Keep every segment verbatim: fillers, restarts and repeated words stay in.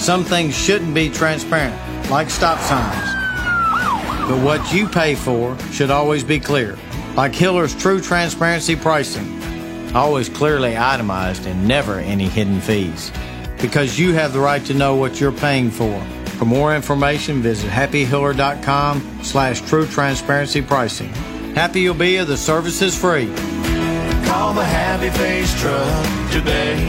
Some things shouldn't be transparent, like stop signs. But what you pay for should always be clear, like Hiller's True Transparency Pricing. Always clearly itemized and never any hidden fees. Because you have the right to know what you're paying for. For more information, visit happyhiller.com slash true transparency pricing. Happy you'll be if the service is free. Call the Happy Face Truck today.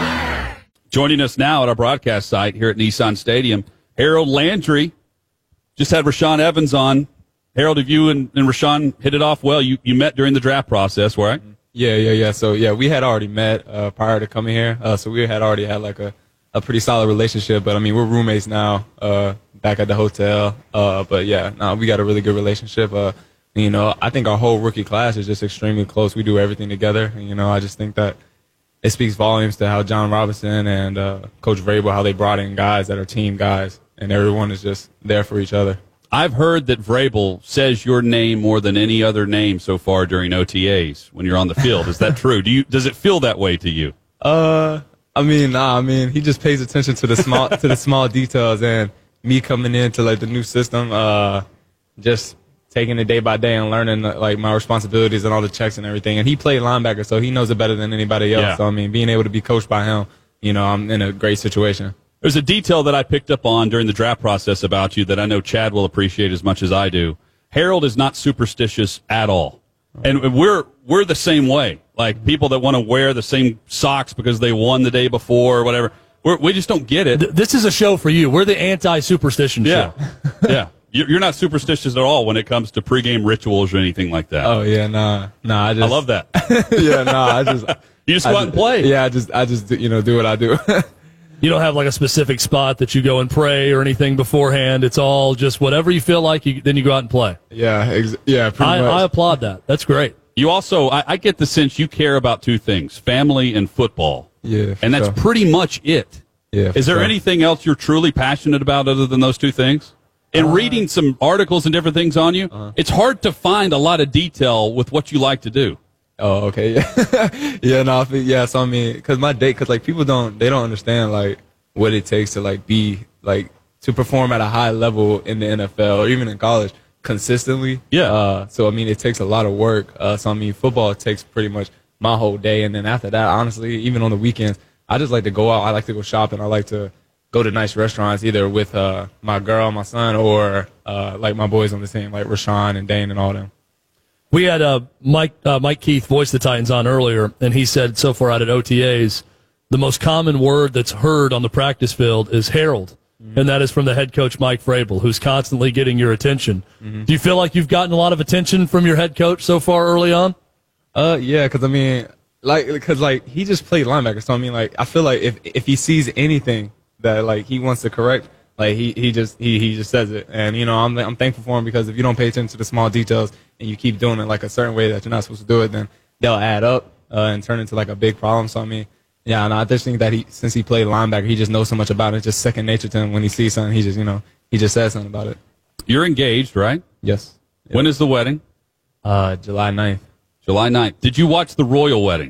Joining us now at our broadcast site here at Nissan Stadium, Harold Landry. Just had Rashaan Evans on. Harold, have you and, and Rashaan hit it off well? You, you met during the draft process, right? Yeah, yeah, yeah. So, yeah, we had already met uh, prior to coming here. Uh, so we had already had, like, a, a pretty solid relationship. But, I mean, we're roommates now uh, back at the hotel. Uh, but, yeah, no, we got a really good relationship. Uh, and, you know, I think our whole rookie class is just extremely close. We do everything together. And, you know, I just think that it speaks volumes to how John Robinson and uh, Coach Vrabel, how they brought in guys that are team guys. And everyone is just there for each other. I've heard that Vrabel says your name more than any other name so far during O T As when you're on the field. Is that true? Do you does it feel that way to you? Uh, I mean, nah. I mean, he just pays attention to the small to the small details, and me coming into like the new system, uh, just taking it day by day and learning like my responsibilities and all the checks and everything. And he played linebacker, so he knows it better than anybody else. Yeah. So I mean, being able to be coached by him, you know, I'm in a great situation. There's a detail that I picked up on during the draft process about you that I know Chad will appreciate as much as I do. Harold is not superstitious at all. And we're we're the same way. Like people that want to wear the same socks because they won the day before or whatever. We're, we just don't get it. This is a show for you. We're the anti-superstition yeah. show. Yeah. You're not superstitious at all when it comes to pregame rituals or anything like that. Oh, yeah, nah. Nah, I just. I love that. yeah, nah, I just. You just I go out and play. Yeah, I just, I just, you know, do what I do. You don't have like a specific spot that you go and pray or anything beforehand. It's all just whatever you feel like, you, then you go out and play. Yeah, ex- yeah, pretty I, much. I applaud that. That's great. You also, I, I get the sense you care about two things, family and football. Yeah, and that's sure. pretty much it. Yeah. Is there sure. anything else you're truly passionate about other than those two things? And uh, reading some articles and different things on you, uh-huh. it's hard to find a lot of detail with what you like to do. Oh, okay. Yeah. yeah, no, I think, yeah, so I mean, because my day, because like people don't, they don't understand like, what it takes to like be like to perform at a high level in the N F L or even in college consistently. Yeah. Uh, so I mean, it takes a lot of work. Uh, so I mean, football takes pretty much my whole day, and then after that, honestly, even on the weekends, I just like to go out. I like to go shopping. I like to go to nice restaurants, either with uh, my girl, my son, or uh, like my boys on the team, like Rashaan and Dane and all them. We had uh, Mike uh, Mike Keith voice the Titans on earlier, and he said so far out at O T As. The most common word that's heard on the practice field is Harold, mm-hmm. and that is from the head coach, Mike Vrabel, who's constantly getting your attention. Mm-hmm. Do you feel like you've gotten a lot of attention from your head coach so far early on? Uh, yeah, because, I mean, like, because, like, he just played linebacker, so, I mean, like, I feel like if if he sees anything that, like, he wants to correct, like, he, he just he, he just says it. And, you know, I'm I'm thankful for him because if you don't pay attention to the small details and you keep doing it, like, a certain way that you're not supposed to do it, then they'll add up uh, and turn into, like, a big problem. So, I mean, yeah, and I just think that he, since he played linebacker, he just knows so much about it. It's just second nature to him. When he sees something, he just, you know, he just says something about it. You're engaged, right? Yes. When is the wedding? Uh, July ninth. July ninth. Did you watch the royal wedding?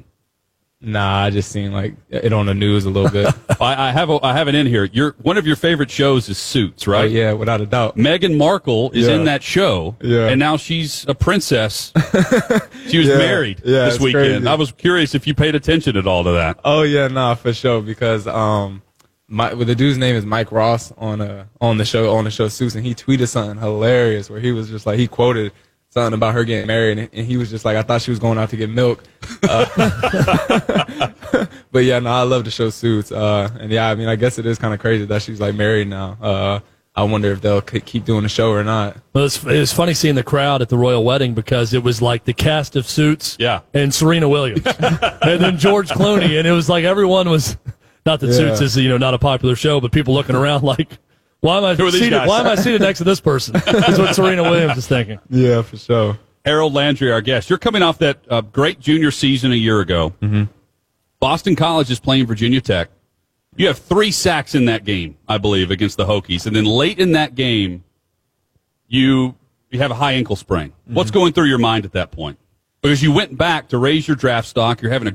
Nah, I just seen like it on the news a little bit. I, I have a, I have it in here. Your one of your favorite shows is Suits, right? Oh, yeah, without a doubt. Meghan Markle is yeah. in that show, yeah. and now she's a princess. She was yeah. married yeah, this weekend. Crazy. I was curious if you paid attention at all to that. Oh yeah, nah, for sure. Because um, my well, the dude's name is Mike Ross on uh on the show on the show Suits, and he tweeted something hilarious where he was just like he quoted something about her getting married, and, and he was just like, I thought she was going out to get milk. Uh, but yeah, no, I love the show Suits. Uh, and yeah, I mean, I guess it is kind of crazy that she's like married now. Uh, I wonder if they'll keep doing the show or not. Well, it's, it was funny seeing the crowd at the royal wedding because it was like the cast of Suits yeah. and Serena Williams and then George Clooney, and it was like everyone was, not that yeah. Suits is, you know, not a popular show, but people looking around like, Why am I seated? Why am I seated next to this person? Is what Serena Williams is thinking. Yeah, for sure. Harold Landry, our guest. You're coming off that uh, great junior season a year ago. Mm-hmm. Boston College is playing Virginia Tech. You have three sacks in that game, I believe, against the Hokies, and then late in that game, you you have a high ankle sprain. Mm-hmm. What's going through your mind at that point? Because you went back to raise your draft stock. You're having a,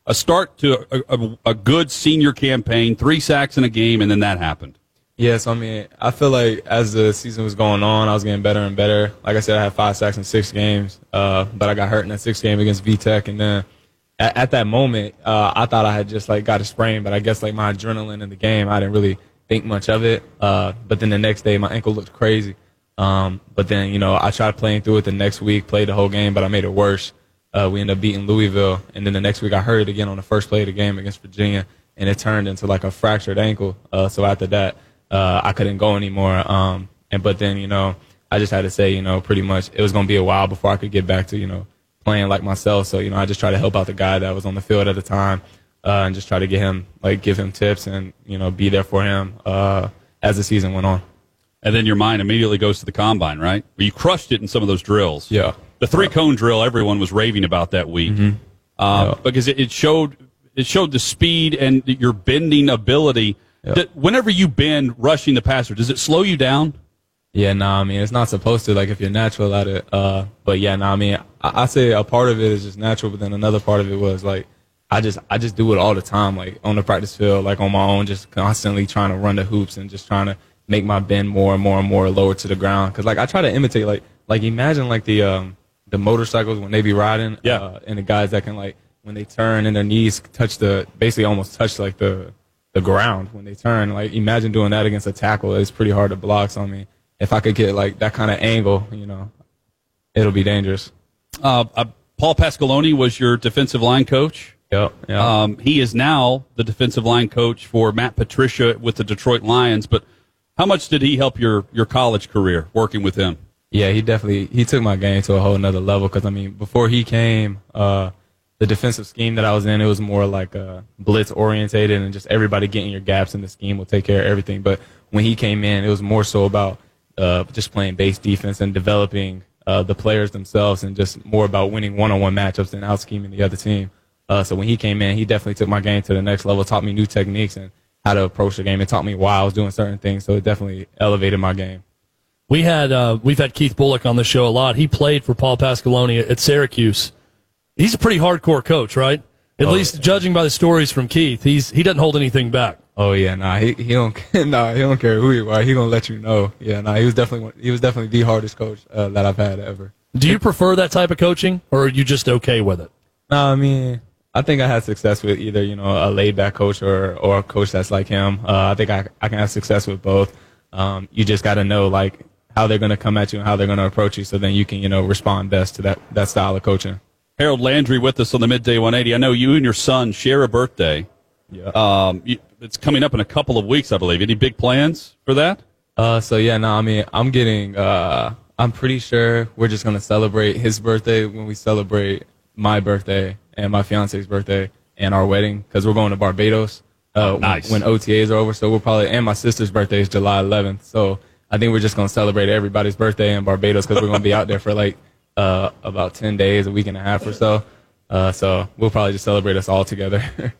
a start to a, a, a good senior campaign, three sacks in a game, and then that happened. Yeah, so I mean, I feel like as the season was going on, I was getting better and better. Like I said, I had five sacks in six games, uh, but I got hurt in that sixth game against V Tech, and then at, at that moment, uh, I thought I had just like got a sprain, but I guess like my adrenaline in the game, I didn't really think much of it. Uh, but then the next day, my ankle looked crazy. Um, but then you know, I tried playing through it the next week, played the whole game, but I made it worse. Uh, we ended up beating Louisville, and then the next week I hurt it again on the first play of the game against Virginia, and it turned into like a fractured ankle. Uh, so after that. Uh, I couldn't go anymore. Um, and but then, you know, I just had to say, you know, pretty much it was going to be a while before I could get back to, you know, playing like myself. So, you know, I just tried to help out the guy that was on the field at the time uh, and just try to get him, like, give him tips and, you know, be there for him uh, as the season went on. And then your mind immediately goes to the combine, right? Where you crushed it in some of those drills. Yeah. The three-cone drill, everyone was raving about that week. Mm-hmm. Uh, yeah. Because it, it showed it showed the speed and your bending ability. Yep. Whenever you bend rushing the passer, does it slow you down? Yeah, no, nah, I mean, it's not supposed to, like, if you're natural at it. Uh, but, yeah, no, nah, I mean, I, I say a part of it is just natural, but then another part of it was, like, I just I just do it all the time, like, on the practice field, like, on my own, just constantly trying to run the hoops and just trying to make my bend more and more and more lower to the ground. Because, like, I try to imitate, like, like imagine, like, the um, the motorcycles when they be riding. Yeah. Uh, and the guys that can, like, when they turn and their knees touch the, basically almost touch, like, the – the ground when they turn. Like, imagine doing that against a tackle. It's pretty hard to block. So, I mean, if I could get, like, that kind of angle, you know, it'll be dangerous. Uh, uh, Paul Pasqualoni was your defensive line coach. Yep. yep. Um, he is now the defensive line coach for Matt Patricia with the Detroit Lions. But how much did he help your, your college career working with him? Yeah, he definitely he took my game to a whole nother level because, I mean, before he came, uh, the defensive scheme that I was in, it was more like uh, blitz orientated and just everybody getting your gaps in the scheme will take care of everything. But when he came in, it was more so about uh, just playing base defense and developing uh, the players themselves and just more about winning one-on-one matchups and out-scheming the other team. Uh, so when he came in, he definitely took my game to the next level, taught me new techniques and how to approach the game. It taught me why I was doing certain things. So it definitely elevated my game. We had uh, we've had Keith Bullock on the show a lot. He played for Paul Pasqualoni at Syracuse. He's a pretty hardcore coach, right? At oh, least yeah. judging by the stories from Keith, he's he doesn't hold anything back. Oh yeah, nah, he he don't nah, he don't care who you are. He gonna let you know. Yeah, nah, he was definitely he was definitely the hardest coach uh, that I've had ever. Do you prefer that type of coaching, or are you just okay with it? Nah, I mean, I think I had success with either, you know, a laid back coach or or a coach that's like him. Uh, I think I I can have success with both. Um, you just got to know like how they're gonna come at you and how they're gonna approach you, so then you can, you know, respond best to that that style of coaching. Harold Landry with us on the Midday one eighty. I know you and your son share a birthday. Yeah. Um, you, it's coming up in a couple of weeks, I believe. Any big plans for that? Uh, so yeah, no, I mean, I'm getting, uh, I'm pretty sure we're just going to celebrate his birthday when we celebrate my birthday and my fiance's birthday and our wedding, because we're going to Barbados, uh, oh, nice. when, when O T As are over. So we'll probably, and my sister's birthday is July eleventh. So I think we're just going to celebrate everybody's birthday in Barbados because we're going to be out there for like, Uh, about ten days, a week and a half or so. Uh, so we'll probably just celebrate us all together.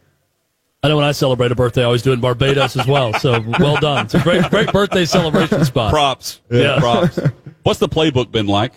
I know when I celebrate a birthday, I always do it in Barbados as well. So well done. It's a great, great birthday celebration spot. Props. Yeah. Props. What's the playbook been like?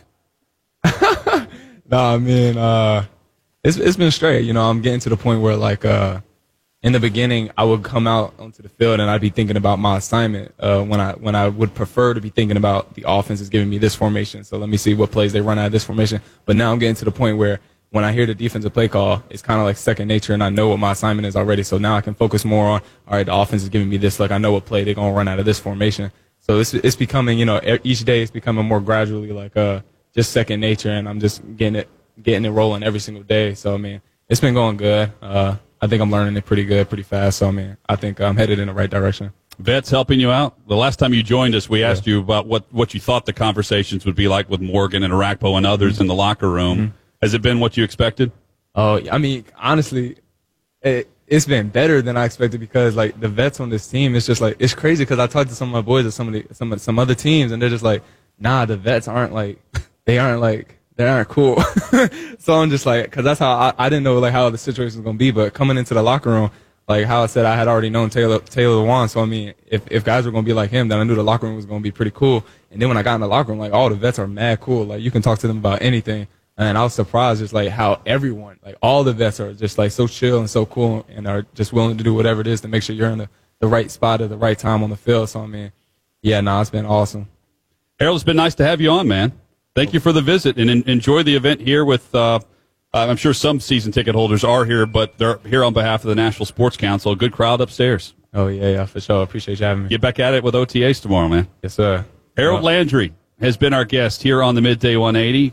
No, I mean, uh, it's it's been straight. You know, I'm getting to the point where like uh, in the beginning, I would come out onto the field and I'd be thinking about my assignment uh, when I when I would prefer to be thinking about the offense is giving me this formation. So let me see what plays they run out of this formation. But now I'm getting to the point where when I hear the defensive play call, it's kind of like second nature and I know what my assignment is already. So now I can focus more on, all right, the offense is giving me this. Like I know what play they're going to run out of this formation. So it's, it's becoming, you know, each day it's becoming more gradually like uh, just second nature and I'm just getting it, getting it rolling every single day. So, I mean, it's been going good. Uh, I think I'm learning it pretty good, pretty fast. So, I mean, I think I'm headed in the right direction. Vets helping you out. The last time you joined us, we asked yeah. you about what, what you thought the conversations would be like with Morgan and Arakpo and others mm-hmm. in the locker room. Mm-hmm. Has it been what you expected? Oh, I mean, honestly, it, it's been better than I expected because, like, the vets on this team, it's just, like, it's crazy because I talked to some of my boys at some of the, some, some other teams, and they're just like, nah, the vets aren't, like, they aren't, like, they aren't cool. So I'm just like, because that's how I, I didn't know like how the situation was going to be. But coming into the locker room, like how I said, I had already known Taylor Taylor Lewan. So I mean, if if guys were going to be like him, then I knew the locker room was going to be pretty cool. And then when I got in the locker room, like all the vets are mad cool. Like you can talk to them about anything. And I was surprised just like how everyone, like all the vets are just like so chill and so cool and are just willing to do whatever it is to make sure you're in the, the right spot at the right time on the field. So, I mean, yeah, no, it's been awesome. Harold, it's been nice to have you on, man. Thank you for the visit, and en- enjoy the event here with, uh, I'm sure some season ticket holders are here, but they're here on behalf of the National Sports Council. A good crowd upstairs. Oh, yeah, yeah, for sure. Appreciate you having me. Get back at it with O T As tomorrow, man. Yes, sir. Harold Landry has been our guest here on the Midday one eighty.